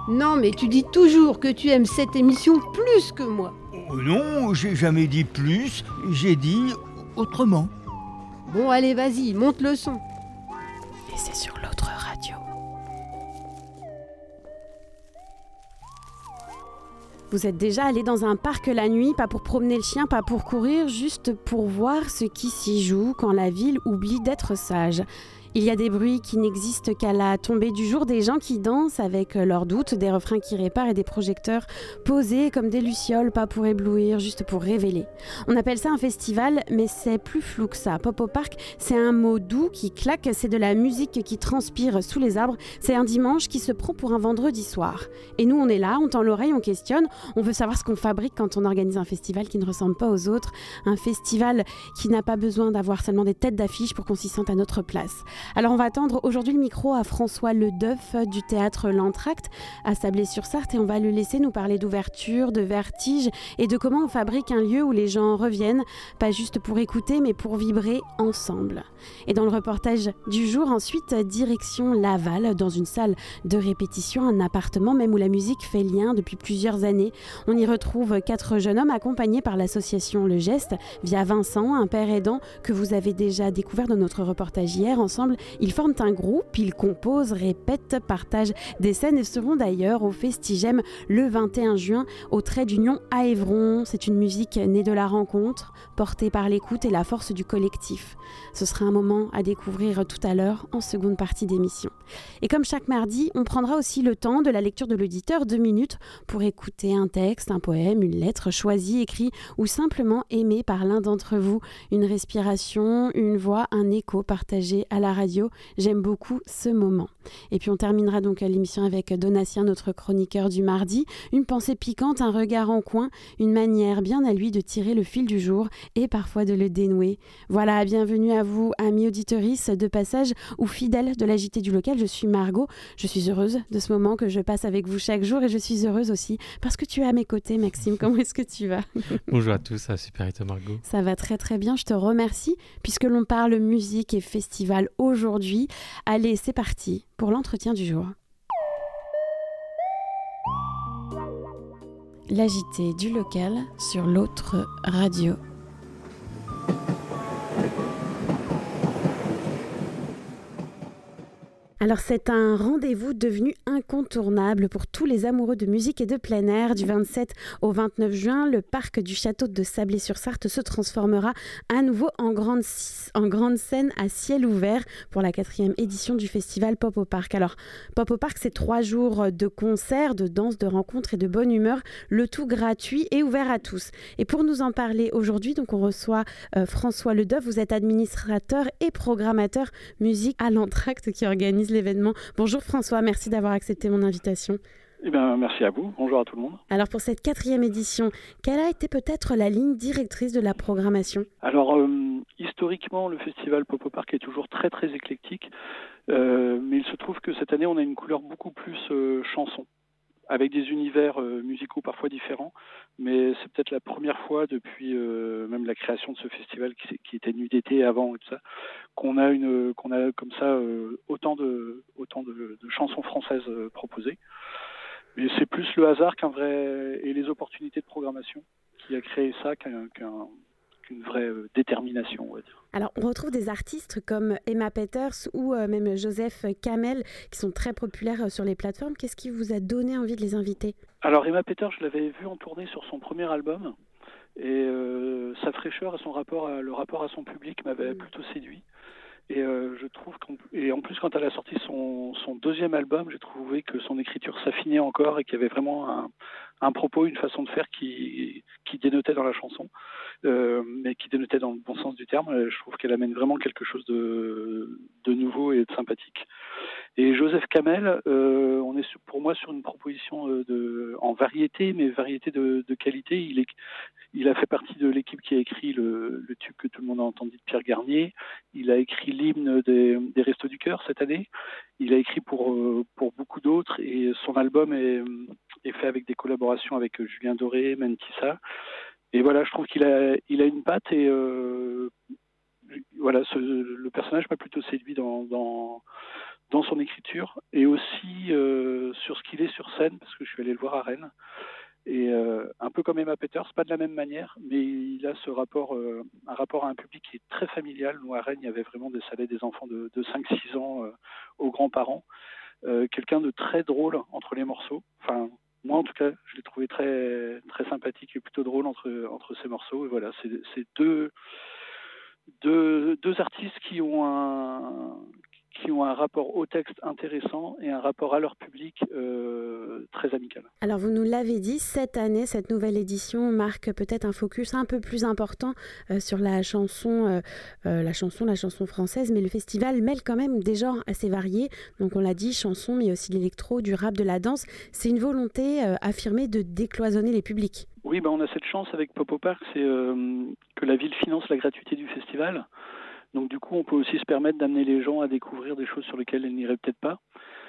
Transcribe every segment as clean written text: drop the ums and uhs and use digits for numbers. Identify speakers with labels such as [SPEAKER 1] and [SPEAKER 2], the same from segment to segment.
[SPEAKER 1] Non, mais tu dis toujours que tu aimes cette émission plus que moi.
[SPEAKER 2] Oh non, j'ai jamais dit plus, j'ai dit autrement.
[SPEAKER 1] Bon, allez, vas-y, monte le son.
[SPEAKER 3] Et c'est sur l'autre radio. Vous êtes déjà allé dans un parc la nuit, pas pour promener le chien, pas pour courir, juste pour voir ce qui s'y joue quand la ville oublie d'être sage. Il y a des bruits qui n'existent qu'à la tombée du jour, des gens qui dansent avec leurs doutes, des refrains qui réparent et des projecteurs posés comme des lucioles, pas pour éblouir, juste pour révéler. On appelle ça un festival, mais c'est plus flou que ça. Pop au parc, c'est un mot doux qui claque, c'est de la musique qui transpire sous les arbres, c'est un dimanche qui se prend pour un vendredi soir. Et nous, on est là, on tend l'oreille, on questionne, on veut savoir ce qu'on fabrique quand on organise un festival qui ne ressemble pas aux autres, un festival qui n'a pas besoin d'avoir seulement des têtes d'affiche pour qu'on s'y sente à notre place. Alors on va tendre aujourd'hui le micro à François Ledeuf du théâtre L'Entracte à Sablé-sur-Sarthe et on va le laisser nous parler d'ouverture, de vertige et de comment on fabrique un lieu où les gens reviennent, pas juste pour écouter mais pour vibrer ensemble. Et dans le reportage du jour, ensuite, direction Laval, dans une salle de répétition, un appartement même où la musique fait lien depuis plusieurs années. On y retrouve 4 jeunes hommes accompagnés par l'association Le Geste via Vincent, un père aidant que vous avez déjà découvert dans notre reportage hier. Ensemble, ils forment un groupe, ils composent, répètent, partagent des scènes et seront d'ailleurs au Festigem le 21 juin au Trait d'Union à Évron. C'est une musique née de la rencontre, portée par l'écoute et la force du collectif. Ce sera un moment à découvrir tout à l'heure en seconde partie d'émission. Et comme chaque mardi, on prendra aussi le temps de la lecture de l'auditeur, 2 minutes pour écouter un texte, un poème, une lettre choisie, écrit ou simplement aimé par l'un d'entre vous. Une respiration, une voix, un écho partagé à la radio. J'aime beaucoup ce moment. Et puis on terminera donc l'émission avec Donatien, notre chroniqueur du mardi. Une pensée piquante, un regard en coin, une manière bien à lui de tirer le fil du jour et parfois de le dénouer. Voilà, bienvenue à vous, amis auditorices de passage ou fidèles de la JT du local. Je suis Margot. Je suis heureuse de ce moment que je passe avec vous chaque jour et je suis heureuse aussi parce que tu es à mes côtés, Maxime. Comment est-ce que tu vas ?
[SPEAKER 4] Bonjour à tous, ça va super et toi Margot ?
[SPEAKER 3] Ça va très très bien, je te remercie puisque l'on parle musique et festival aujourd'hui. Allez, c'est parti pour l'entretien du jour. La JT du local sur l'autre radio. Alors c'est un rendez-vous devenu incontournable pour tous les amoureux de musique et de plein air. Du 27 au 29 juin, le parc du château de Sablé-sur-Sarthe se transformera à nouveau en grande scène à ciel ouvert pour la 4e édition du festival Pop au Parc. Alors Pop au Parc, c'est 3 jours de concerts, de danse, de rencontres et de bonne humeur, le tout gratuit et ouvert à tous. Et pour nous en parler aujourd'hui, donc on reçoit François Ledeuf. Vous êtes administrateur et programmateur musique à l'Entracte qui organise l'événement. Bonjour François, merci d'avoir accepté mon invitation.
[SPEAKER 5] Eh bien, merci à vous. Bonjour à tout le monde.
[SPEAKER 3] Alors pour cette 4e édition, quelle a été peut-être la ligne directrice de la programmation ?
[SPEAKER 5] Alors historiquement, le festival Pop au Parc est toujours très très éclectique, mais il se trouve que cette année, on a une couleur beaucoup plus chanson, avec des univers musicaux parfois différents, mais c'est peut-être la première fois depuis même la création de ce festival qui était Nuit d'été avant et tout ça, qu'on a comme ça autant de chansons françaises proposées. Mais c'est plus le hasard et les opportunités de programmation qui a créé ça qu'une vraie détermination, on va dire.
[SPEAKER 3] Alors, on retrouve des artistes comme Emma Peters ou même Joseph Kamel qui sont très populaires sur les plateformes. Qu'est-ce qui vous a donné envie de les inviter ?
[SPEAKER 5] Alors, Emma Peters, je l'avais vue en tournée sur son premier album et sa fraîcheur et le rapport à son public m'avait plutôt séduit. Et je trouve en plus quand elle a sorti son 2e album, j'ai trouvé que son écriture s'affinait encore et qu'il y avait vraiment un propos, une façon de faire qui dénotait dans la chanson, mais qui dénotait dans le bon sens du terme. Je trouve qu'elle amène vraiment quelque chose de nouveau et de sympathique. Et Joseph Kamel, on est pour moi sur une proposition en variété, mais variété de qualité. Il a fait partie de l'équipe qui a écrit le tube que tout le monde a entendu de Pierre Garnier. Il a écrit l'hymne des Restos du Cœur cette année. Il a écrit pour beaucoup d'autres et son album est fait avec des collaborations avec Julien Doré, Mentissa. Et voilà, je trouve qu'il a une patte et voilà, le personnage m'a plutôt séduit dans dans son écriture et aussi sur ce qu'il est sur scène, parce que je suis allé le voir à Rennes. Et un peu comme Emma Peters, pas de la même manière, mais il a ce rapport, un rapport à un public qui est très familial. Nous, à Rennes, il y avait vraiment des salles des enfants de 5-6 ans aux grands-parents. Quelqu'un de très drôle entre les morceaux. Enfin, moi, en tout cas, je l'ai trouvé très, très sympathique et plutôt drôle entre ces morceaux. Et voilà, c'est deux artistes qui ont un rapport au texte intéressant et un rapport à leur public très amical.
[SPEAKER 3] Alors vous nous l'avez dit, cette année, cette nouvelle édition marque peut-être un focus un peu plus important sur la chanson française, mais le festival mêle quand même des genres assez variés. Donc on l'a dit, chanson, mais aussi de l'électro, du rap, de la danse. C'est une volonté affirmée de décloisonner les publics.
[SPEAKER 5] Oui, on a cette chance avec Pop au Parc, c'est que la ville finance la gratuité du festival. Donc du coup, on peut aussi se permettre d'amener les gens à découvrir des choses sur lesquelles ils n'iraient peut-être pas.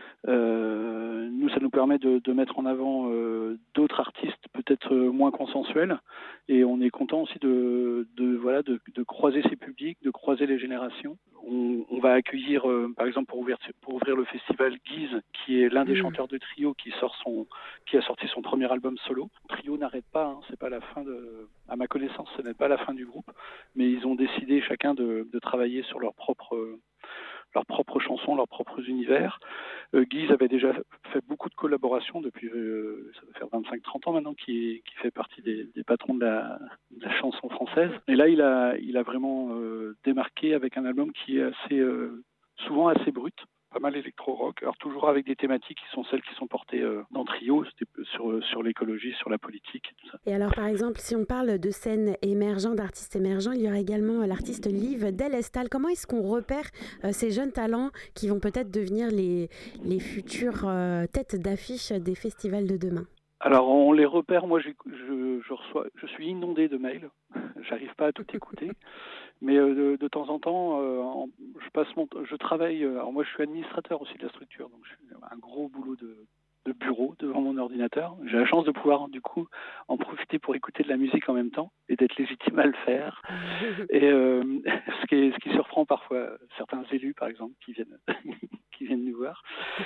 [SPEAKER 5] Nous, ça nous permet de mettre en avant d'autres artistes peut-être moins consensuels, et on est content aussi de croiser ces publics, de croiser les générations. On va accueillir, par exemple, pour ouvrir le festival, Guise, qui est l'un des chanteurs de Trio, qui a sorti son premier album solo. Trio n'arrête pas, c'est pas la fin à ma connaissance, ce n'est pas la fin du groupe, mais ils ont décidé chacun de travailler sur leurs propres chansons, leurs propres univers. Guise avait déjà fait beaucoup de collaborations depuis, ça doit faire 25-30 ans maintenant, qui fait partie des patrons de la chanson française. Et là, il a vraiment démarqué avec un album qui est souvent assez brut, pas mal électro-rock, alors toujours avec des thématiques qui sont celles qui sont portées dans Trio, sur l'écologie, sur la politique et tout ça.
[SPEAKER 3] Et alors par exemple, si on parle de scènes émergentes, d'artistes émergents, il y aura également l'artiste Liv Delestal. Comment est-ce qu'on repère ces jeunes talents qui vont peut-être devenir les futures têtes d'affiche des festivals de demain ?
[SPEAKER 5] Alors on les repère, moi je suis inondé de mails, j'arrive pas à tout écouter, mais de temps en temps, je travaille, alors moi je suis administrateur aussi de la structure, donc je fais un gros boulot de bureau devant mon ordinateur. J'ai la chance de pouvoir du coup en profiter pour écouter de la musique en même temps et d'être légitime à le faire. Et ce qui surprend parfois certains élus par exemple qui viennent nous voir.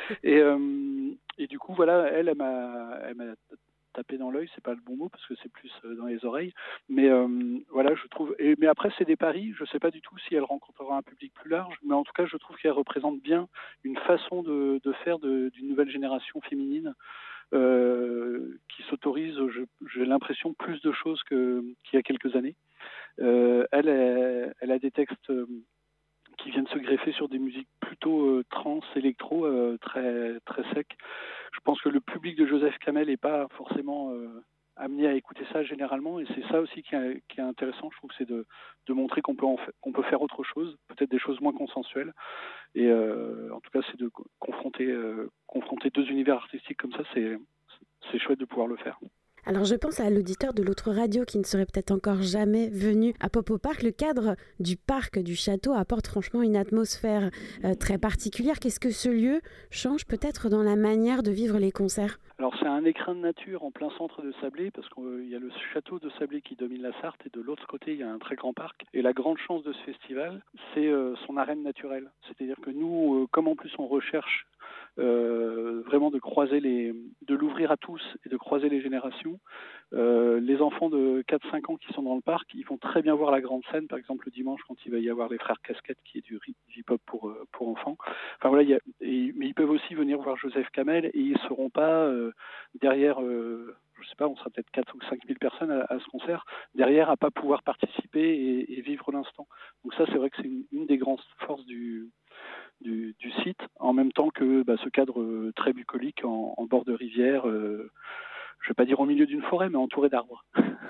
[SPEAKER 5] Et du coup voilà, elle m'a tapé dans l'œil, c'est pas le bon mot parce que c'est plus dans les oreilles, mais voilà, je trouve. Mais après c'est des paris, je sais pas du tout si elle rencontrera un public plus large, mais en tout cas je trouve qu'elle représente bien une façon de faire d'une nouvelle génération féminine qui s'autorise, j'ai l'impression, plus de choses qu'il y a quelques années. Elle a des textes qui viennent se greffer sur des musiques plutôt trans, électro, très, très secs. Je pense que le public de Joseph Kamel n'est pas forcément amené à écouter ça généralement, et c'est ça aussi qui est intéressant, je trouve, c'est de montrer qu'on peut faire autre chose, peut-être des choses moins consensuelles, et en tout cas c'est de confronter deux univers artistiques comme ça, c'est chouette de pouvoir le faire.
[SPEAKER 3] Alors je pense à l'auditeur de l'autre radio qui ne serait peut-être encore jamais venu à Pop au Parc. Le cadre du parc, du château, apporte franchement une atmosphère très particulière. Qu'est-ce que ce lieu change peut-être dans la manière de vivre les concerts ?
[SPEAKER 5] Alors c'est un écrin de nature en plein centre de Sablé, parce qu'il y a le château de Sablé qui domine la Sarthe, et de l'autre côté il y a un très grand parc. Et la grande chance de ce festival, c'est son arène naturelle. C'est-à-dire que nous, comme en plus on recherche vraiment de l'ouvrir à tous et de croiser les générations. Les enfants de 4-5 ans qui sont dans le parc, ils vont très bien voir la grande scène, par exemple le dimanche quand il va y avoir les Frères Casquettes qui est du hip-hop pour enfants. Enfin voilà, mais ils peuvent aussi venir voir Joseph Kamel, et ils seront pas derrière, je sais pas, on sera peut-être 4 ou 5 000 personnes à ce concert, derrière à pas pouvoir participer et vivre l'instant. Donc ça, c'est vrai que c'est une des grandes forces du site, en même temps que ce cadre très bucolique en bord de rivière, je ne vais pas dire au milieu d'une forêt, mais entouré d'arbres.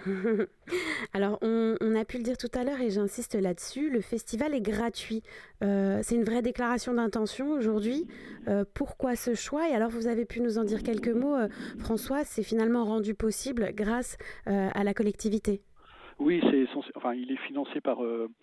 [SPEAKER 3] Alors, on a pu le dire tout à l'heure et j'insiste là-dessus, le festival est gratuit. C'est une vraie déclaration d'intention aujourd'hui. Pourquoi ce choix ? Et alors, vous avez pu nous en dire quelques mots. François, c'est finalement rendu possible grâce à la collectivité.
[SPEAKER 5] Oui, il est financé par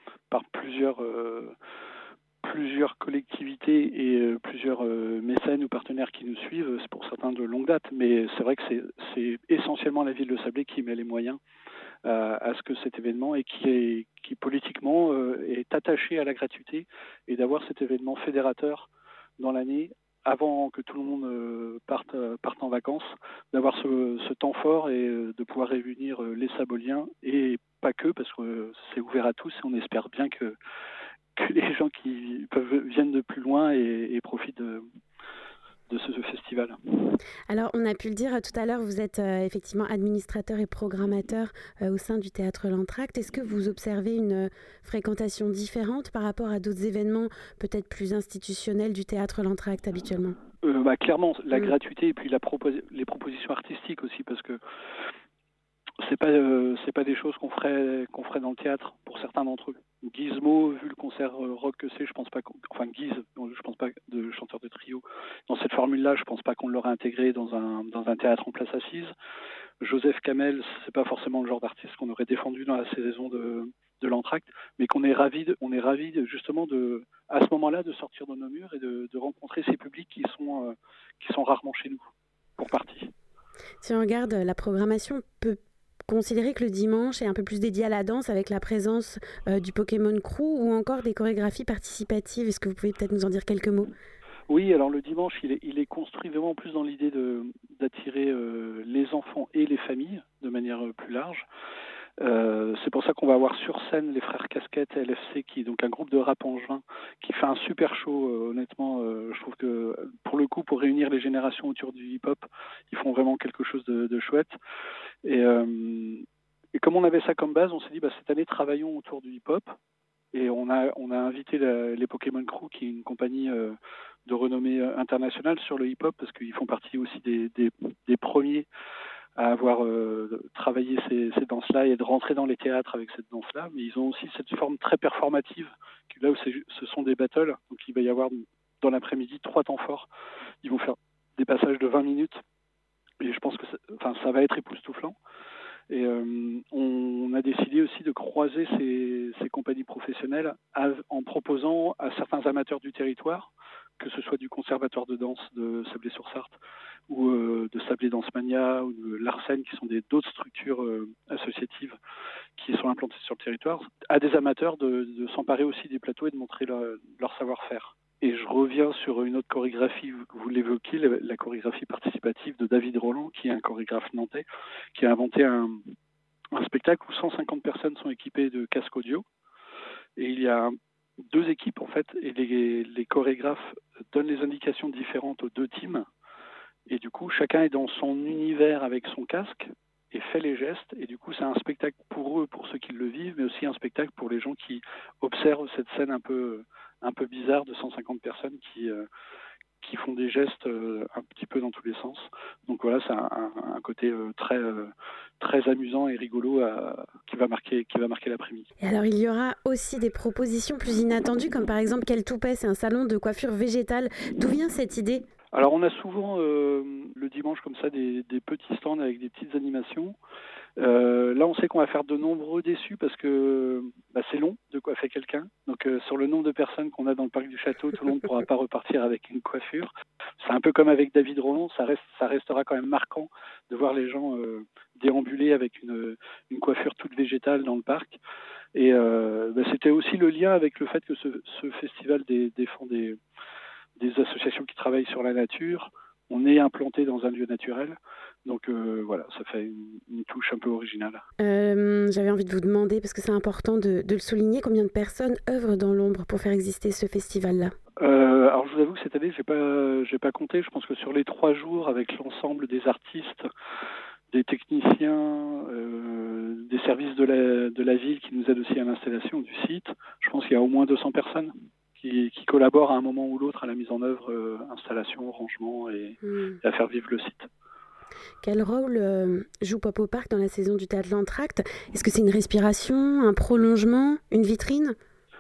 [SPEAKER 5] plusieurs collectivités et plusieurs mécènes ou partenaires qui nous suivent, c'est pour certains de longue date, mais c'est vrai que c'est essentiellement la ville de Sablé qui met les moyens à ce que cet événement, et qui politiquement est attaché à la gratuité, et d'avoir cet événement fédérateur dans l'année, avant que tout le monde parte en vacances, d'avoir ce temps fort et de pouvoir réunir les Saboliens et pas que, parce que c'est ouvert à tous et on espère bien que les gens qui viennent de plus loin et profitent de ce festival.
[SPEAKER 3] Alors, on a pu le dire tout à l'heure, vous êtes effectivement administrateur et programmateur au sein du Théâtre L'Entracte. Est-ce que vous observez une fréquentation différente par rapport à d'autres événements peut-être plus institutionnels du Théâtre L'Entracte habituellement ?
[SPEAKER 5] Clairement, la gratuité et puis les propositions artistiques aussi, parce que c'est pas des choses qu'on ferait dans le théâtre pour certains d'entre eux. Gizmo, vu le concert rock que c'est, je pense pas je pense pas de chanteur de trio. Dans cette formule-là, je pense pas qu'on l'aurait intégré dans un théâtre en place assise. Joseph Kamel, c'est pas forcément le genre d'artiste qu'on aurait défendu dans la saison de l'Entracte, mais qu'on est ravis justement à ce moment-là de sortir de nos murs et de rencontrer ces publics qui sont rarement chez nous, pour partie.
[SPEAKER 3] Si on regarde la programmation, peut considérer que le dimanche est un peu plus dédié à la danse avec la présence du Pokémon Crew ou encore des chorégraphies participatives. Est-ce que vous pouvez peut-être nous en dire quelques mots ?
[SPEAKER 5] Oui, alors le dimanche, il est construit vraiment plus dans l'idée d'attirer les enfants et les familles de manière plus large. C'est pour ça qu'on va avoir sur scène les frères Casquettes LFC, qui est donc un groupe de rap angevin qui fait un super show. Honnêtement, je trouve que pour le coup, pour réunir les générations autour du hip-hop, ils font vraiment quelque chose de chouette. Et comme on avait ça comme base, on s'est dit cette année travaillons autour du hip-hop. Et on a invité les Pokémon Crew, qui est une compagnie de renommée internationale sur le hip-hop, parce qu'ils font partie aussi des premiers à avoir travaillé ces danses-là et de rentrer dans les théâtres avec cette danse-là. Mais ils ont aussi cette forme très performative, là où ce sont des battles. Donc il va y avoir dans l'après-midi 3 temps forts. Ils vont faire des passages de 20 minutes. Et je pense que ça va être époustouflant. Et on a décidé aussi de croiser ces compagnies professionnelles en proposant à certains amateurs du territoire, que ce soit du Conservatoire de danse de Sablé-sur-Sarthe ou de Sablé Danse Mania ou de l'Arsène, qui sont d'autres structures associatives qui sont implantées sur le territoire, à des amateurs de s'emparer aussi des plateaux et de montrer leur savoir-faire. Et je reviens sur une autre chorégraphie, vous l'évoquez, la chorégraphie participative de David Roland, qui est un chorégraphe nantais, qui a inventé un spectacle où 150 personnes sont équipées de casques audio. Et il y a 2 équipes, en fait, et les chorégraphes donnent les indications différentes aux 2 teams. Et du coup, chacun est dans son univers avec son casque et fait les gestes. Et du coup, c'est un spectacle pour eux, pour ceux qui le vivent, mais aussi un spectacle pour les gens qui observent cette scène un peu bizarre de 150 personnes qui font des gestes un petit peu dans tous les sens. Donc voilà, c'est un côté très amusant et rigolo qui va marquer l'après-midi.
[SPEAKER 3] Et alors, il y aura aussi des propositions plus inattendues, comme par exemple Quel Toupet, c'est un salon de coiffure végétale. D'où vient cette idée ?
[SPEAKER 5] Alors on a souvent le dimanche comme ça des petits stands avec des petites animations. Là on sait qu'on va faire de nombreux déçus parce que c'est long de coiffer quelqu'un. Donc sur le nombre de personnes qu'on a dans le parc du château, tout le monde ne pourra pas repartir avec une coiffure. C'est un peu comme avec David Roland, ça restera quand même marquant de voir les gens déambuler avec une coiffure toute végétale dans le parc. Et c'était aussi le lien avec le fait que ce festival défend des associations qui travaillent sur la nature. On est implanté dans un lieu naturel. Donc voilà, ça fait une touche un peu originale.
[SPEAKER 3] J'avais envie de vous demander, parce que c'est important de le souligner, combien de personnes œuvrent dans l'ombre pour faire exister ce festival-là ?
[SPEAKER 5] Alors je vous avoue que cette année, j'ai pas compté. Je pense que sur les 3 jours, avec l'ensemble des artistes, des techniciens, des services de la ville qui nous aident aussi à l'installation du site, je pense qu'il y a au moins 200 personnes qui collaborent à un moment ou l'autre à la mise en œuvre, installation, rangement et à faire vivre le site.
[SPEAKER 3] Quel rôle joue Pop au Parc dans la saison du Théâtre L'Entracte ? Est-ce que c'est une respiration, un prolongement, une vitrine ?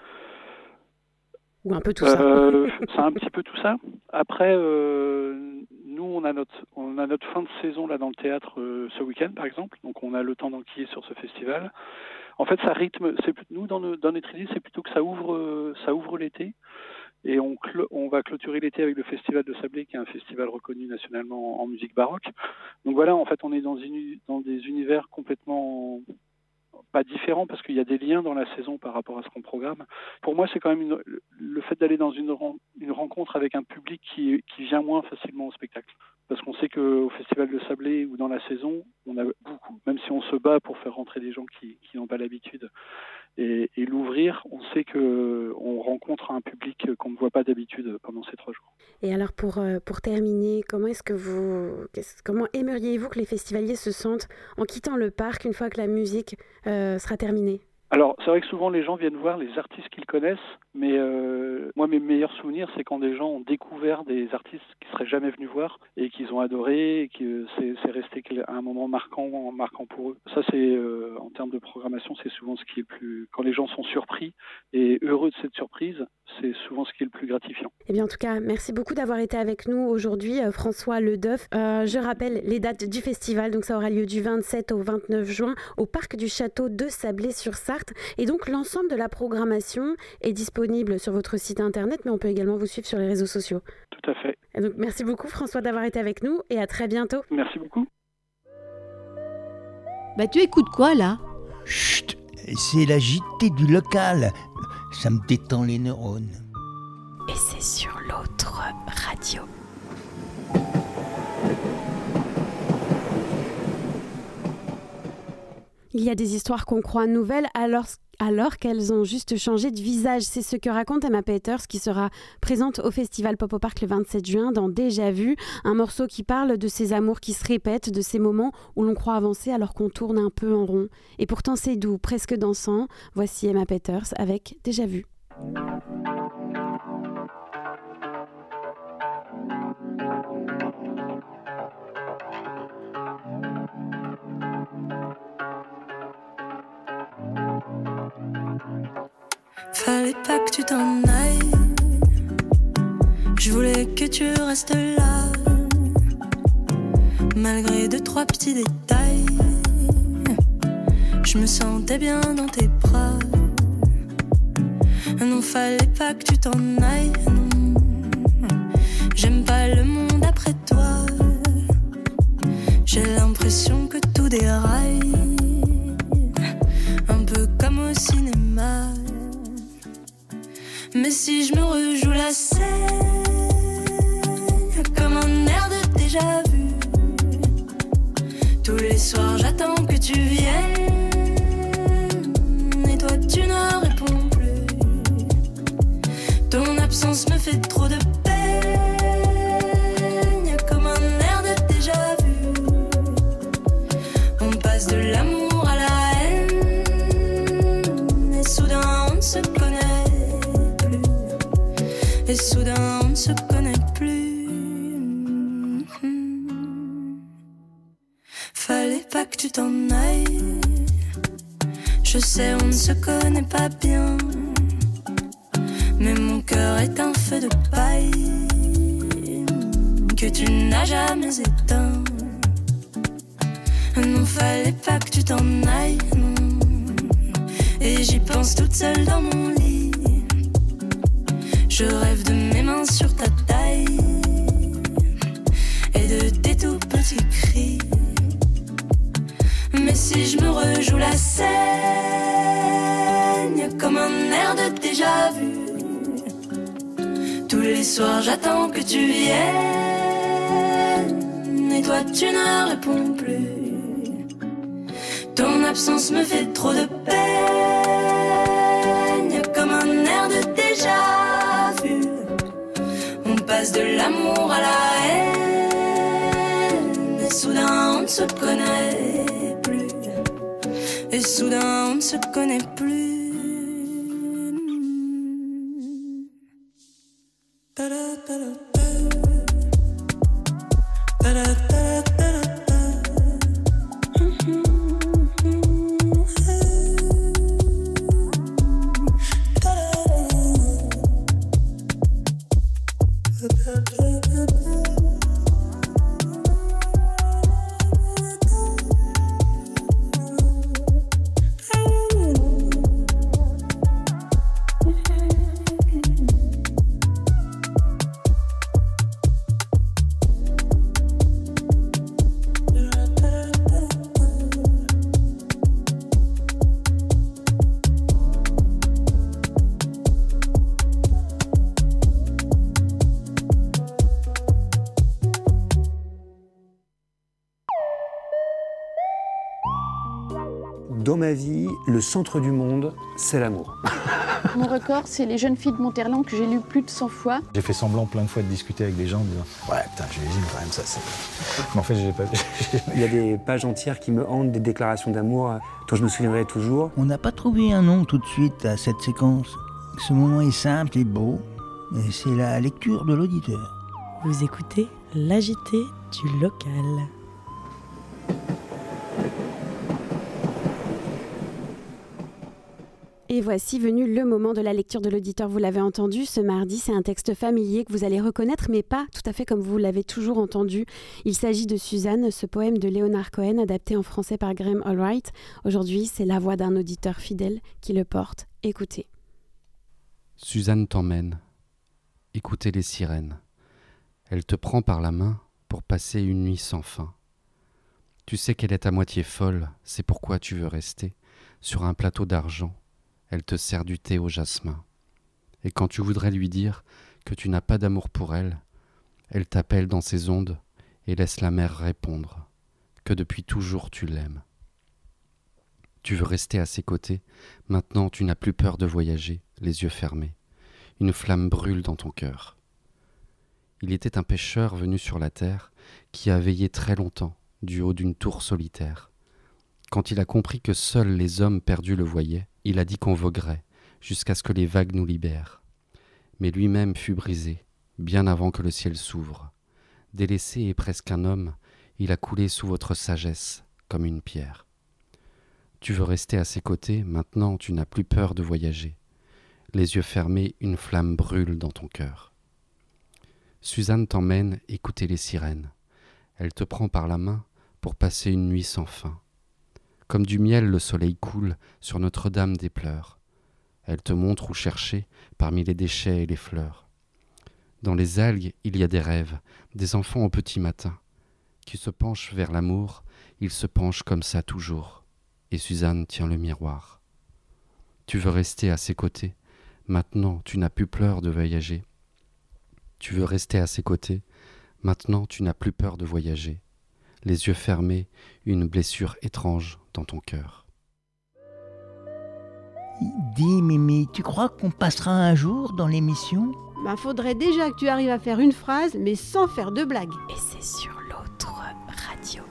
[SPEAKER 3] Ou un peu tout ça ?
[SPEAKER 5] C'est un petit peu tout ça. Après, nous, on a notre fin de saison là dans le théâtre ce week-end, par exemple. Donc, on a le temps d'enquiller sur ce festival. En fait, ça rythme. Nous, dans notre idée, c'est plutôt que ça ouvre l'été. Et on va clôturer l'été avec le Festival de Sablé, qui est un festival reconnu nationalement en musique baroque. Donc voilà, en fait, on est dans des univers complètement pas différent parce qu'il y a des liens dans la saison par rapport à ce qu'on programme. Pour moi, c'est quand même le fait d'aller dans une rencontre avec un public qui vient moins facilement au spectacle. Parce qu'on sait qu'au Festival de Sablé ou dans la saison, on a beaucoup, même si on se bat pour faire rentrer des gens qui n'ont pas l'habitude et l'ouvrir, on sait qu'on rencontre un public qu'on ne voit pas d'habitude pendant ces 3 jours.
[SPEAKER 3] Et alors pour terminer, comment aimeriez-vous que les festivaliers se sentent en quittant le parc une fois que la musique sera terminée ?
[SPEAKER 5] Alors, c'est vrai que souvent les gens viennent voir les artistes qu'ils connaissent, mais moi mes meilleurs souvenirs, c'est quand des gens ont découvert des artistes qu'ils seraient jamais venus voir et qu'ils ont adoré et que c'est resté un moment marquant pour eux. Ça, c'est en termes de programmation, c'est souvent ce qui est le plus... Quand les gens sont surpris et heureux de cette surprise, c'est souvent ce qui est le plus gratifiant.
[SPEAKER 3] Eh bien, en tout cas, merci beaucoup d'avoir été avec nous aujourd'hui, François Ledeuf. Je rappelle les dates du festival, donc ça aura lieu du 27 au 29 juin au parc du château de Sablé-sur-Sarthe. Et donc, l'ensemble de la programmation est disponible sur votre site internet, mais on peut également vous suivre sur les réseaux sociaux.
[SPEAKER 5] Tout à fait.
[SPEAKER 3] Et donc, merci beaucoup, François, d'avoir été avec nous et à très bientôt.
[SPEAKER 5] Merci beaucoup.
[SPEAKER 1] Tu écoutes quoi, là ?
[SPEAKER 2] Chut, c'est la JT du local. Ça me détend les neurones.
[SPEAKER 3] Et c'est sur l'autre radio. Il y a des histoires qu'on croit nouvelles alors qu'elles ont juste changé de visage. C'est ce que raconte Emma Peters, qui sera présente au Festival Pop au Parc le 27 juin dans Déjà Vu, un morceau qui parle de ces amours qui se répètent, de ces moments où l'on croit avancer alors qu'on tourne un peu en rond. Et pourtant c'est doux, presque dansant. Voici Emma Peters avec Déjà Vu.
[SPEAKER 6] Fallait pas que tu t'en ailles. Je voulais que tu restes là. Malgré 2-3 petits détails, je me sentais bien dans tes bras. Non, fallait pas que tu t'en ailles, non. J'aime pas le monde après toi. J'ai l'impression que tout déraille, un peu comme au cinéma. Mais si je me rejoue la scène, comme un air de déjà vu, tous les soirs j'attends que tu viennes, et toi tu ne réponds plus. Ton absence me fait trop de peine, comme un air de déjà vu. On passe de l'amour à la haine, et soudain on ne se connaît. Et soudain on ne se connaît plus. Fallait pas que tu t'en ailles. Je sais on ne se connaît pas bien, mais mon cœur est un feu de paille que tu n'as jamais éteint. Non, fallait pas que tu t'en ailles, non. Et j'y pense toute seule dans mon lit. Je rêve de mes mains sur ta taille et de tes tout petits cris. Mais si je me rejoue la scène, comme un air de déjà vu, tous les soirs j'attends que tu viennes, et toi tu ne réponds plus. Ton absence me fait trop de peine, comme un air de déjà vu. On passe de l'amour à la haine, et soudain on ne se connaît plus. Et soudain on ne se connaît plus.
[SPEAKER 7] Dans ma vie, le centre du monde, c'est l'amour.
[SPEAKER 8] Mon record, c'est Les Jeunes filles de Monterland que j'ai lu plus de 100 fois.
[SPEAKER 9] J'ai fait semblant plein de fois de discuter avec des gens en disant « Ouais, putain, j'imagine quand même ça, c'est... » Mais en fait, j'ai pas...
[SPEAKER 7] Il y a des pages entières qui me hantent, des déclarations d'amour dont je me souviendrai toujours.
[SPEAKER 2] On n'a pas trouvé un nom tout de suite à cette séquence. Ce moment est simple et beau, et c'est la lecture de l'auditeur.
[SPEAKER 10] Vous écoutez l'agité du local.
[SPEAKER 3] Et voici venu le moment de la lecture de l'auditeur. Vous l'avez entendu, ce mardi, c'est un texte familier que vous allez reconnaître, mais pas tout à fait comme vous l'avez toujours entendu. Il s'agit de Suzanne, ce poème de Leonard Cohen, adapté en français par Graham Allwright. Aujourd'hui, c'est la voix d'un auditeur fidèle qui le porte. Écoutez.
[SPEAKER 11] Suzanne t'emmène. Écoutez les sirènes. Elle te prend par la main pour passer une nuit sans fin. Tu sais qu'elle est à moitié folle, c'est pourquoi tu veux rester sur un plateau d'argent. Elle te sert du thé au jasmin. Et quand tu voudrais lui dire que tu n'as pas d'amour pour elle, elle t'appelle dans ses ondes et laisse la mer répondre que depuis toujours tu l'aimes. Tu veux rester à ses côtés, maintenant tu n'as plus peur de voyager, les yeux fermés. Une flamme brûle dans ton cœur. Il était un pêcheur venu sur la terre qui a veillé très longtemps du haut d'une tour solitaire. Quand il a compris que seuls les hommes perdus le voyaient, il a dit qu'on voguerait, jusqu'à ce que les vagues nous libèrent. Mais lui-même fut brisé, bien avant que le ciel s'ouvre. Délaissé et presque un homme, il a coulé sous votre sagesse, comme une pierre. Tu veux rester à ses côtés, maintenant tu n'as plus peur de voyager. Les yeux fermés, une flamme brûle dans ton cœur. Suzanne t'emmène écouter les sirènes. Elle te prend par la main pour passer une nuit sans fin. Comme du miel, le soleil coule sur Notre-Dame des Pleurs. Elle te montre où chercher parmi les déchets et les fleurs. Dans les algues, il y a des rêves, des enfants au petit matin, qui se penchent vers l'amour, ils se penchent comme ça toujours. Et Suzanne tient le miroir. Tu veux rester à ses côtés, maintenant tu n'as plus peur de voyager. Tu veux rester à ses côtés, maintenant tu n'as plus peur de voyager. Les yeux fermés, une blessure étrange dans ton cœur.
[SPEAKER 2] Dis Mimi, tu crois qu'on passera un jour dans l'émission ?
[SPEAKER 1] Faudrait déjà que tu arrives à faire une phrase, mais sans faire de blagues.
[SPEAKER 3] Et c'est sur l'autre radio.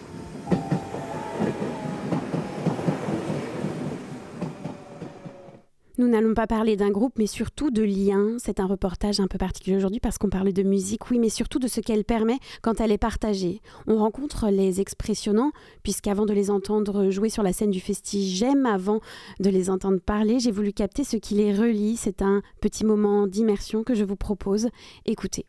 [SPEAKER 3] Nous n'allons pas parler d'un groupe, mais surtout de liens. C'est un reportage un peu particulier aujourd'hui parce qu'on parle de musique, oui, mais surtout de ce qu'elle permet quand elle est partagée. On rencontre les expressionnants, puisqu'avant de les entendre jouer sur la scène du Festigem, avant de les entendre parler, j'ai voulu capter ce qui les relie. C'est un petit moment d'immersion que je vous propose. Écoutez.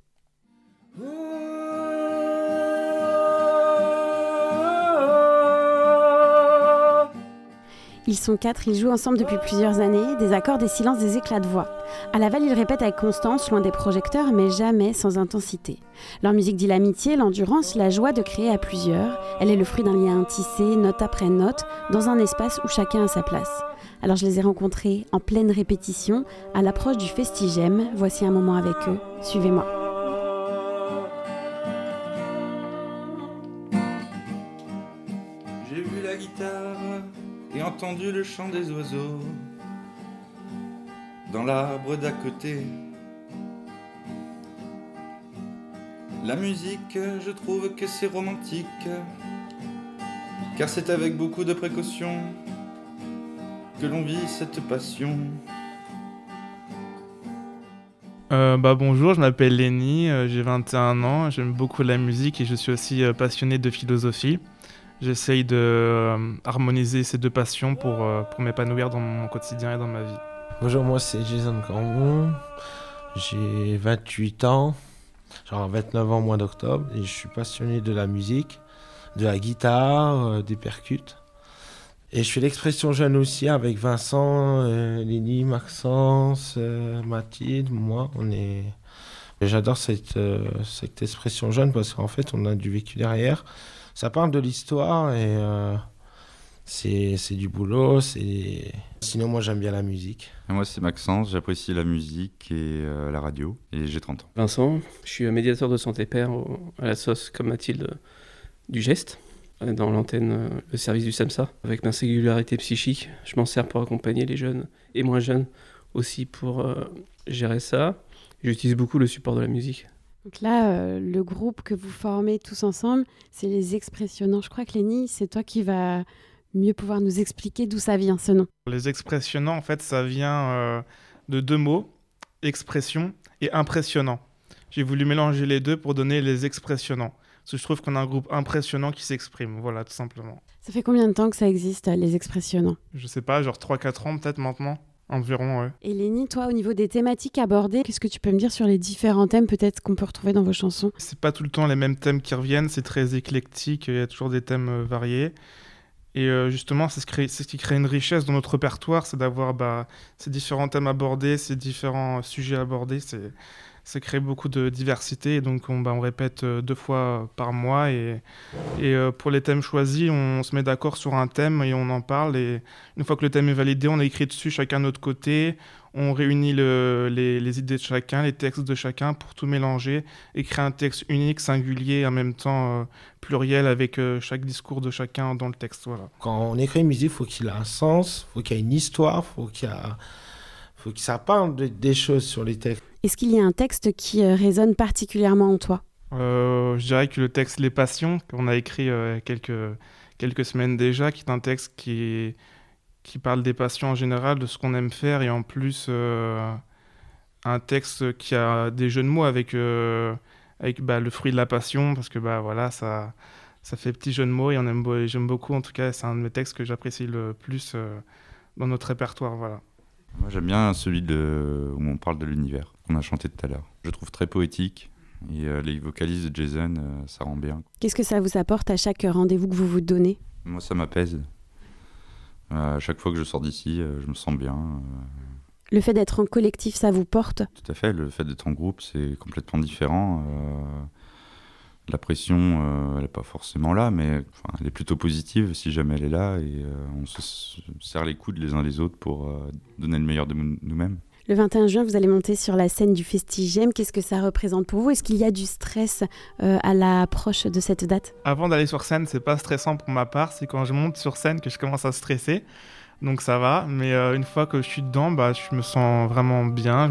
[SPEAKER 3] Ils sont 4, ils jouent ensemble depuis plusieurs années, des accords, des silences, des éclats de voix. À Laval, ils répètent avec constance, loin des projecteurs, mais jamais sans intensité. Leur musique dit l'amitié, l'endurance, la joie de créer à plusieurs. Elle est le fruit d'un lien tissé, note après note, dans un espace où chacun a sa place. Alors je les ai rencontrés en pleine répétition, à l'approche du Festigem. Voici un moment avec eux. Suivez-moi.
[SPEAKER 12] J'ai vu la guitare et entendu le chant des oiseaux dans l'arbre d'à côté. La musique, je trouve que c'est romantique, car c'est avec beaucoup de précaution que l'on vit cette passion.
[SPEAKER 13] Bonjour, je m'appelle Lenny, j'ai 21 ans, j'aime beaucoup la musique et je suis aussi passionné de philosophie. J'essaye de harmoniser ces deux passions pour m'épanouir dans mon quotidien et dans ma vie.
[SPEAKER 14] Bonjour, moi c'est Jason Cambon, j'ai 28 ans, genre 29 ans au mois d'octobre, et je suis passionné de la musique, de la guitare, des percutes. Et je fais l'expression jeune aussi avec Vincent, Lenny, Maxence, Mathilde, moi, J'adore cette expression jeune parce qu'en fait on a du vécu derrière. Ça parle de l'histoire et c'est du boulot. Sinon, moi, j'aime bien la musique.
[SPEAKER 15] Et moi, c'est Maxence. J'apprécie la musique et la radio. Et j'ai 30 ans.
[SPEAKER 16] Vincent, je suis médiateur de Santé Père à la sauce comme Mathilde du Geste. dans l'antenne, le service du SAMSA, avec ma singularité psychique. Je m'en sers pour accompagner les jeunes et moins jeunes aussi pour gérer ça. J'utilise beaucoup le support de la musique.
[SPEAKER 3] Donc là, le groupe que vous formez tous ensemble, c'est les Expressionnants. Je crois que Lénie, c'est toi qui vas mieux pouvoir nous expliquer d'où ça vient, ce nom. Les Expressionnants, en fait, ça vient de 2 mots, expression et impressionnant. J'ai voulu mélanger les deux pour donner les Expressionnants. Parce que je trouve qu'on a un groupe impressionnant qui s'exprime, voilà, tout simplement. Ça fait combien de temps que ça existe, les Expressionnants ? Je sais pas, genre 3-4 ans peut-être maintenant. Environ, ouais. Et Lénie, toi, au niveau des thématiques abordées, qu'est-ce que tu peux me dire sur les différents thèmes peut-être qu'on peut retrouver dans vos chansons ? C'est pas tout le temps les mêmes thèmes qui reviennent, c'est très éclectique, il y a toujours des thèmes variés. Et justement, c'est ce qui crée une richesse dans notre répertoire, c'est d'avoir ces différents thèmes abordés, ces différents sujets abordés, ça crée beaucoup de diversité. Et donc, on répète 2 fois par mois. Et pour les thèmes choisis, on se met d'accord sur un thème et on en parle. Et une fois que le thème est validé, on écrit dessus chacun de notre côté. On réunit les idées de chacun, les textes de chacun pour tout mélanger et créer un texte unique, singulier, en même temps pluriel avec chaque discours de chacun dans le texte. Voilà.
[SPEAKER 14] Quand on écrit une musique, il faut qu'il ait un sens, il faut qu'il y ait une histoire, il faut que ça parle des choses sur les textes.
[SPEAKER 3] Est-ce qu'il y a un texte qui résonne particulièrement en toi ?
[SPEAKER 13] Je dirais que le texte Les Passions, qu'on a écrit quelques semaines déjà, qui est un texte qui parle des passions en général, de ce qu'on aime faire, et en plus un texte qui a des jeux de mots avec le fruit de la passion, parce que voilà, ça fait petit jeu de mots et j'aime beaucoup. En tout cas, c'est un de mes textes que j'apprécie le plus dans notre répertoire. Voilà.
[SPEAKER 15] Moi, j'aime bien celui où on parle de l'univers, qu'on a chanté tout à l'heure. Je trouve très poétique et les vocalises de Jason, ça rend bien.
[SPEAKER 3] Qu'est-ce que ça vous apporte à chaque rendez-vous que vous vous donnez ?
[SPEAKER 15] Moi, ça m'apaise. À chaque fois que je sors d'ici, je me sens bien.
[SPEAKER 3] Le fait d'être en collectif, ça vous porte ?
[SPEAKER 15] Tout à fait, le fait d'être en groupe, c'est complètement différent. La pression, elle n'est pas forcément là, mais elle est plutôt positive si jamais elle est là. Et on se serre les coudes les uns les autres pour donner le meilleur de nous-mêmes.
[SPEAKER 3] Le 21 juin, vous allez monter sur la scène du Festigem. Qu'est-ce que ça représente pour vous ? Est-ce qu'il y a du stress à l'approche de cette date ?
[SPEAKER 13] Avant d'aller sur scène, c'est pas stressant pour ma part. C'est quand je monte sur scène que je commence à stresser. Donc ça va. Mais une fois que je suis dedans, je me sens vraiment bien.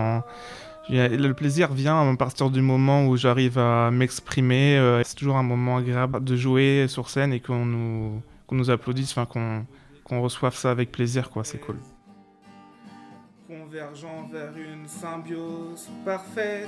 [SPEAKER 13] Le plaisir vient à partir du moment où j'arrive à m'exprimer. C'est toujours un moment agréable de jouer sur scène et qu'on nous applaudisse, qu'on reçoive ça avec plaisir, quoi. C'est cool. Convergeant vers une symbiose parfaite,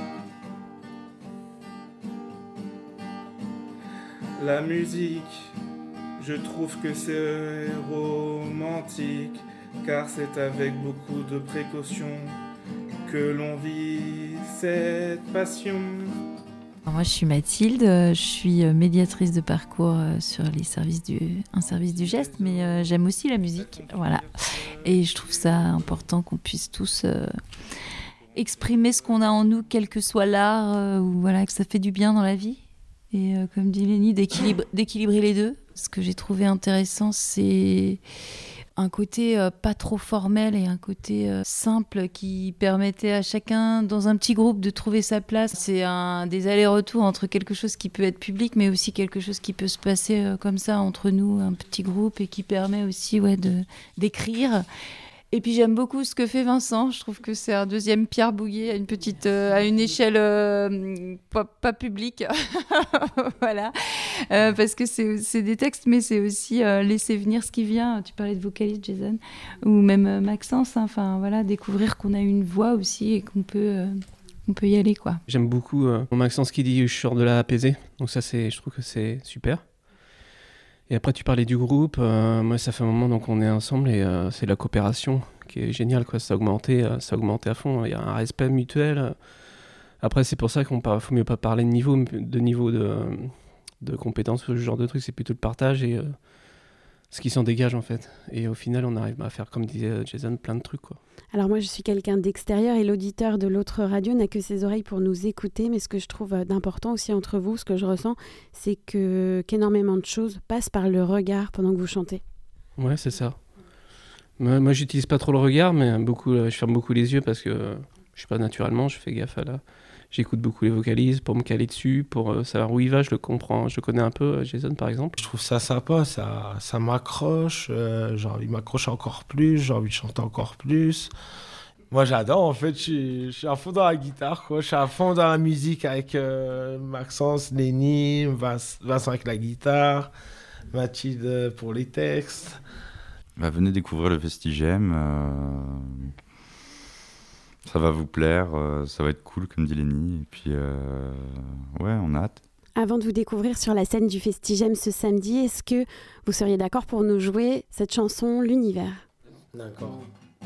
[SPEAKER 13] la musique, je trouve que c'est romantique, car c'est avec beaucoup de précautions que l'on vit cette passion.
[SPEAKER 17] Alors moi, je suis Mathilde, je suis médiatrice de parcours sur un service du geste, mais j'aime aussi la musique, voilà. Et je trouve ça important qu'on puisse tous exprimer ce qu'on a en nous, quel que soit l'art, ou voilà, que ça fait du bien dans la vie. Et comme dit Lénie, d'équilibrer les deux. Ce que j'ai trouvé intéressant, c'est un côté pas trop formel et un côté simple qui permettait à chacun dans un petit groupe de trouver sa place. C'est des allers-retours entre quelque chose qui peut être public mais aussi quelque chose qui peut se passer comme ça entre nous, un petit groupe, et qui permet aussi d'écrire. Et puis j'aime beaucoup ce que fait Vincent. Je trouve que c'est un deuxième Pierre Bouguet à une échelle pas publique. Voilà. Parce que c'est des textes, mais c'est aussi laisser venir ce qui vient. Tu parlais de vocaliste, Jason, ou même Maxence. Enfin voilà, découvrir qu'on a une voix aussi et qu'on peut y aller, quoi.
[SPEAKER 16] J'aime beaucoup Maxence qui dit « je suis de là apaisé ». Donc ça, je trouve que c'est super. Et après, tu parlais du groupe. Moi, ça fait un moment qu'on est ensemble et c'est la coopération qui est géniale, quoi. Ça a augmenté à fond. Il y a un respect mutuel. Après, c'est pour ça qu'il ne faut mieux pas parler de niveau de compétences, ce genre de trucs. C'est plutôt le partage et ce qui s'en dégage, en fait. Et au final, on arrive à faire, comme disait Jason, plein de trucs, quoi.
[SPEAKER 3] Alors moi, je suis quelqu'un d'extérieur et l'auditeur de l'autre radio n'a que ses oreilles pour nous écouter. Mais ce que je trouve d'important aussi entre vous, ce que je ressens, c'est qu'énormément de choses passent par le regard pendant que vous chantez.
[SPEAKER 16] Ouais, c'est ça. Moi, j'utilise pas trop le regard, mais je ferme beaucoup les yeux parce que je suis pas naturellement, je fais gaffe à j'écoute beaucoup les vocalises pour me caler dessus, pour savoir où il va, je le comprends. Je connais un peu Jason par exemple.
[SPEAKER 14] Je trouve ça sympa, ça m'accroche, il m'accroche encore plus, j'ai envie de chanter encore plus. Moi j'adore en fait, je suis à fond dans la guitare, quoi. Je suis à fond dans la musique avec Maxence, Lenny, Vincent avec la guitare, Mathilde pour les textes.
[SPEAKER 15] Venez découvrir le Festigem, ça va vous plaire, ça va être cool comme dit Lenny, et puis on a hâte.
[SPEAKER 3] Avant de vous découvrir sur la scène du Festigem ce samedi, est-ce que vous seriez d'accord pour nous jouer cette chanson, L'Univers ?
[SPEAKER 14] D'accord.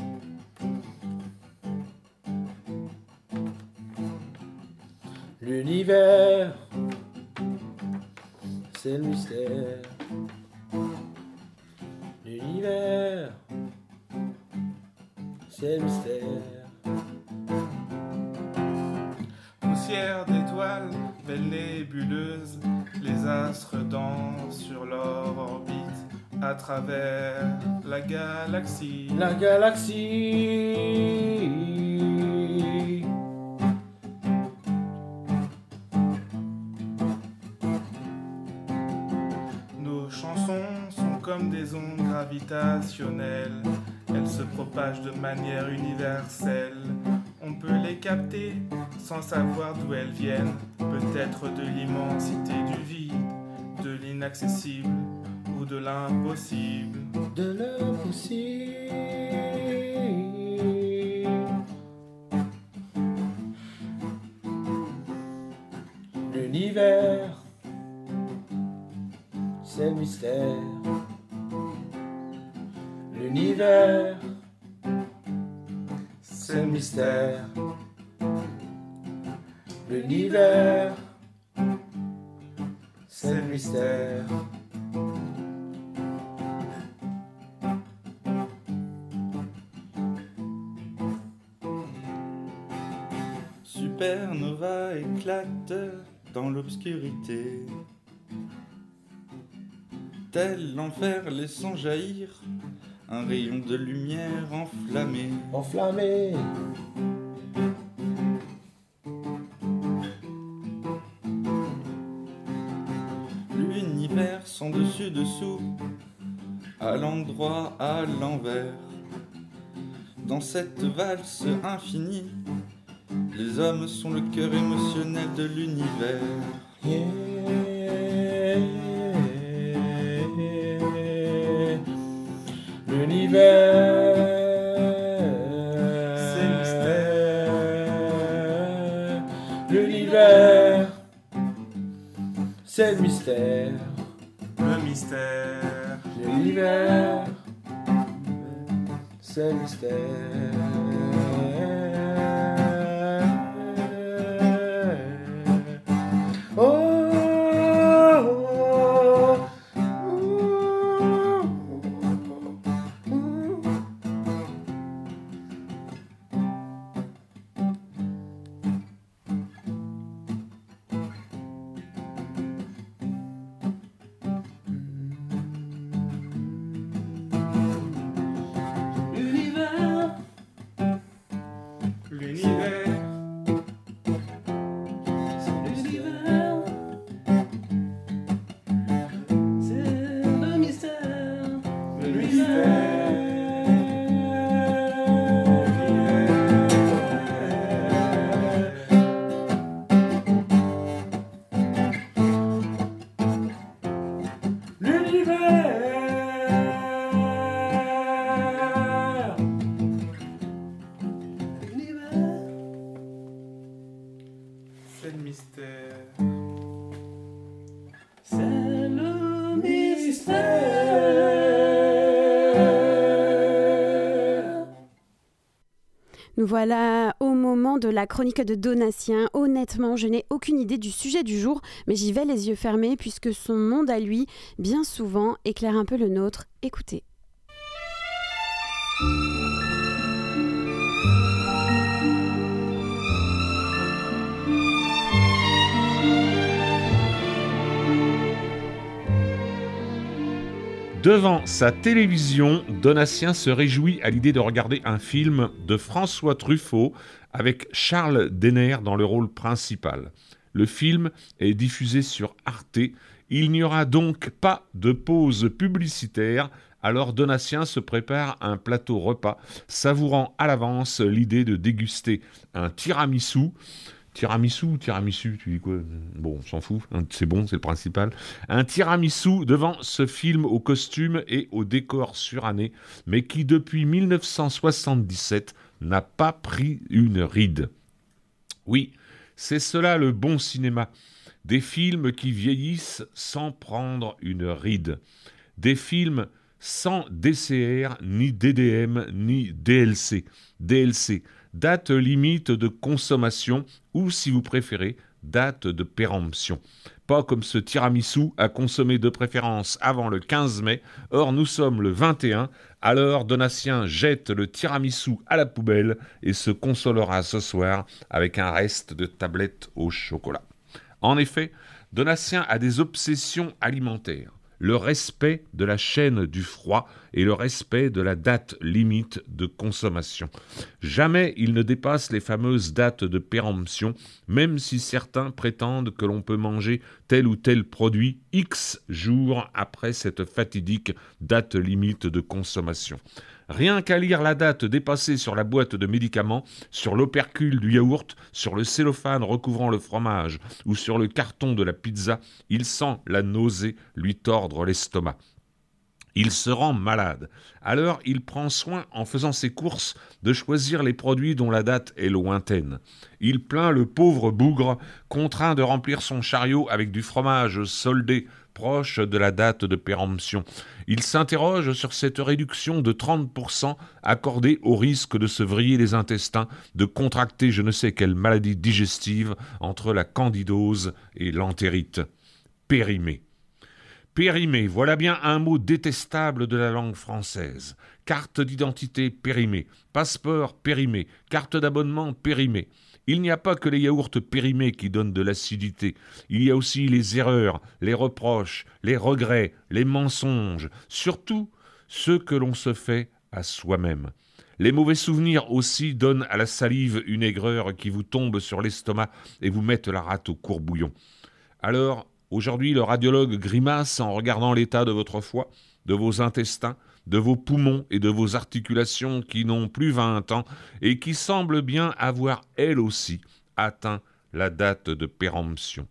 [SPEAKER 14] L'univers, c'est le mystère. L'univers, c'est le mystère.
[SPEAKER 13] Poussière d'étoiles, belle nébuleuse, les astres dansent sur leur orbite à travers la galaxie.
[SPEAKER 14] La galaxie.
[SPEAKER 13] Nos chansons sont comme des ondes gravitationnelles, elles se propagent de manière universelle. On peut les capter sans savoir d'où elles viennent, peut-être de l'immensité du vide, de l'inaccessible ou de l'impossible.
[SPEAKER 14] De l'impossible. L'univers, c'est le mystère. L'univers, c'est le mystère. L'univers, c'est le mystère.
[SPEAKER 12] Supernova éclate dans l'obscurité. Tel l'enfer laissant jaillir un rayon de lumière enflammé.
[SPEAKER 14] Enflammé.
[SPEAKER 12] L'univers sans dessus-dessous, à l'endroit, à l'envers. Dans cette valse infinie, les hommes sont le cœur émotionnel de l'univers.
[SPEAKER 14] L'univers,
[SPEAKER 13] c'est le mystère.
[SPEAKER 14] L'univers, c'est le mystère.
[SPEAKER 13] Le mystère.
[SPEAKER 14] L'univers, c'est le mystère.
[SPEAKER 3] Nous voilà au moment de la chronique de Donatien. Honnêtement, je n'ai aucune idée du sujet du jour, mais j'y vais les yeux fermés puisque son monde à lui, bien souvent, éclaire un peu le nôtre. Écoutez.
[SPEAKER 18] Devant sa télévision, Donatien se réjouit à l'idée de regarder un film de François Truffaut avec Charles Denner dans le rôle principal. Le film est diffusé sur Arte. Il n'y aura donc pas de pause publicitaire, alors Donatien se prépare un plateau repas, savourant à l'avance l'idée de déguster un tiramisu. Tiramisu, tu dis quoi? Bon, on s'en fout, c'est bon, c'est le principal. Un tiramisu devant ce film au costume et au décor suranné, mais qui depuis 1977 n'a pas pris une ride. Oui, c'est cela le bon cinéma. Des films qui vieillissent sans prendre une ride. Des films sans DCR, ni DDM, ni DLC. DLC, date limite de consommation, ou si vous préférez, date de péremption. Pas comme ce tiramisu à consommer de préférence avant le 15 mai. Or, nous sommes le 21, alors Donatien jette le tiramisu à la poubelle et se consolera ce soir avec un reste de tablette au chocolat. En effet, Donatien a des obsessions alimentaires. Le respect de la chaîne du froid et le respect de la date limite de consommation. Jamais il ne dépasse les fameuses dates de péremption, même si certains prétendent que l'on peut manger tel ou tel produit X jours après cette fatidique date limite de consommation. Rien qu'à lire la date dépassée sur la boîte de médicaments, sur l'opercule du yaourt, sur le cellophane recouvrant le fromage ou sur le carton de la pizza, il sent la nausée lui tordre l'estomac. Il se rend malade. Alors il prend soin, en faisant ses courses, de choisir les produits dont la date est lointaine. Il plaint le pauvre bougre, contraint de remplir son chariot avec du fromage soldé, proche de la date de péremption. Il s'interroge sur cette réduction de 30% accordée au risque de se vriller les intestins, de contracter je ne sais quelle maladie digestive entre la candidose et l'entérite. Périmé. Périmé, voilà bien un mot détestable de la langue française. Carte d'identité périmée, passeport périmé, carte d'abonnement périmée. Il n'y a pas que les yaourts périmés qui donnent de l'acidité. Il y a aussi les erreurs, les reproches, les regrets, les mensonges, surtout ceux que l'on se fait à soi-même. Les mauvais souvenirs aussi donnent à la salive une aigreur qui vous tombe sur l'estomac et vous mette la rate au courbouillon. Alors, aujourd'hui, le radiologue grimace en regardant l'état de votre foie, de vos intestins, de vos poumons et de vos articulations qui n'ont plus 20 ans et qui semblent bien avoir, elles aussi, atteint la date de péremption.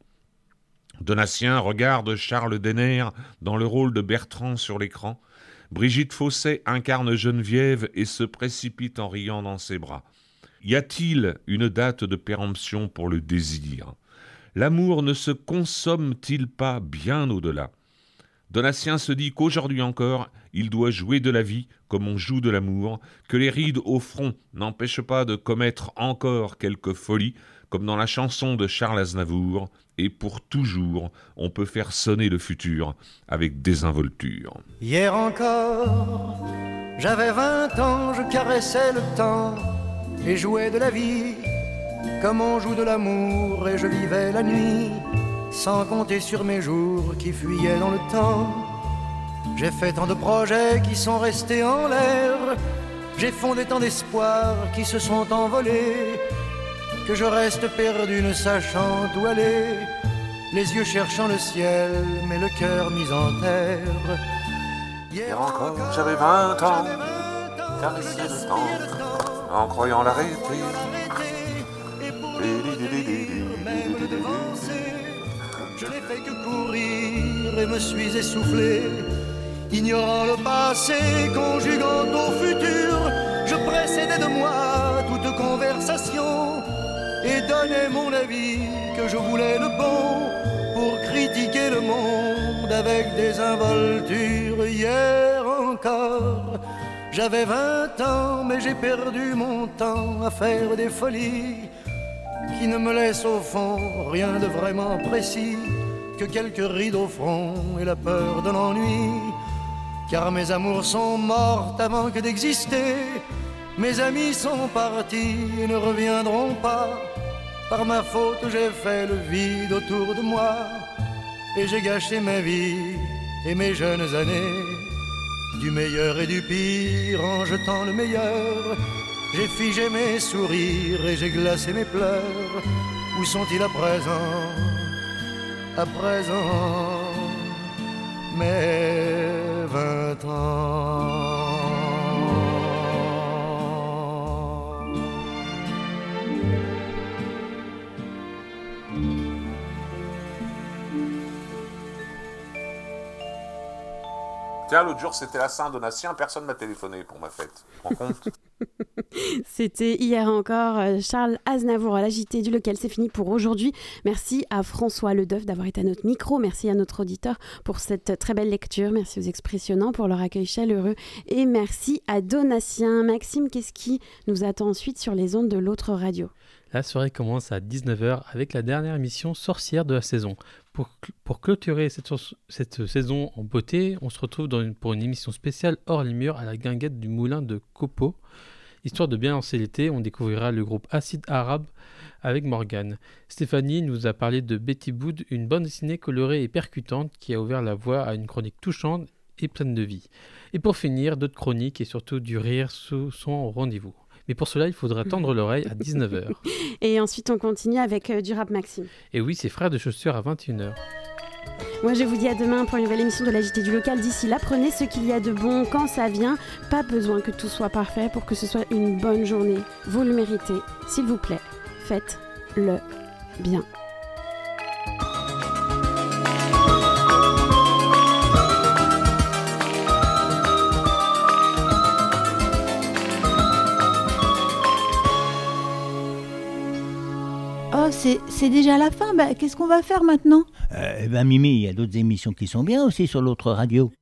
[SPEAKER 18] Donatien regarde Charles Denner dans le rôle de Bertrand sur l'écran. Brigitte Fossey incarne Geneviève et se précipite en riant dans ses bras. Y a-t-il une date de péremption pour le désir ? L'amour ne se consomme-t-il pas bien au-delà ? Donatien se dit qu'aujourd'hui encore, il doit jouer de la vie comme on joue de l'amour, que les rides au front n'empêchent pas de commettre encore quelques folies, comme dans la chanson de Charles Aznavour, et pour toujours, on peut faire sonner le futur avec désinvolture.
[SPEAKER 19] Hier encore, j'avais 20 ans, je caressais le temps et jouais de la vie, comme on joue de l'amour, et je vivais la nuit, sans compter sur mes jours qui fuyaient dans le temps. J'ai fait tant de projets qui sont restés en l'air, j'ai fondé tant d'espoirs qui se sont envolés, que je reste perdu ne sachant où aller, les yeux cherchant le ciel, mais le cœur mis en terre.
[SPEAKER 18] Hier encore, j'avais 20 ans, caressé le temps, en croyant l'arrêter.
[SPEAKER 19] Même de devancer, je n'ai fait que courir et me suis essoufflé, ignorant le passé, conjuguant au futur. Je précédais de moi toute conversation et donnais mon avis que je voulais le bon pour critiquer le monde avec désinvolture. Hier encore, j'avais 20 ans, mais j'ai perdu mon temps à faire des folies qui ne me laissent au fond rien de vraiment précis que quelques rides au front et la peur de l'ennui. Car mes amours sont mortes avant que d'exister, mes amis sont partis et ne reviendront pas. Par ma faute j'ai fait le vide autour de moi et j'ai gâché ma vie et mes jeunes années. du meilleur et du pire en jetant le meilleur. J'ai figé mes sourires et j'ai glacé mes pleurs. Où sont-ils à présent? À présent, mes 20 ans.
[SPEAKER 18] Tiens, l'autre jour, c'était la Saint-Donatien, personne m'a téléphoné pour ma fête. Tu te rends compte?
[SPEAKER 3] C'était hier encore Charles Aznavour à l'agité du local. C'est fini pour aujourd'hui. Merci à François Ledeuf d'avoir été à notre micro. Merci à notre auditeur pour cette très belle lecture. Merci aux Expressionnants pour leur accueil chaleureux. Et merci à Donatien. Maxime, qu'est-ce qui nous attend ensuite sur les ondes de l'autre radio?
[SPEAKER 4] La soirée commence à 19h avec la dernière émission sorcière de la saison. Pour clôturer cette saison en beauté, on se retrouve pour une émission spéciale hors les murs à la guinguette du moulin de Copeaux. Histoire de bien lancer l'été, on découvrira le groupe Acide Arabe avec Morgane. Stéphanie nous a parlé de Betty Bood, une bande dessinée colorée et percutante qui a ouvert la voie à une chronique touchante et pleine de vie. Et pour finir, d'autres chroniques et surtout du rire sont au rendez-vous. Mais pour cela, il faudra tendre l'oreille à 19h.
[SPEAKER 3] Et ensuite, on continue avec du rap Maxime.
[SPEAKER 4] Et oui, c'est Frères de Chaussures à 21h.
[SPEAKER 3] Moi, je vous dis à demain pour une nouvelle émission de l'agité du local. D'ici là, prenez ce qu'il y a de bon quand ça vient. Pas besoin que tout soit parfait pour que ce soit une bonne journée. Vous le méritez. S'il vous plaît, faites-le bien.
[SPEAKER 1] Oh, c'est déjà la fin. Qu'est-ce qu'on va faire maintenant?
[SPEAKER 2] Mimi, il y a d'autres émissions qui sont bien aussi sur l'autre radio.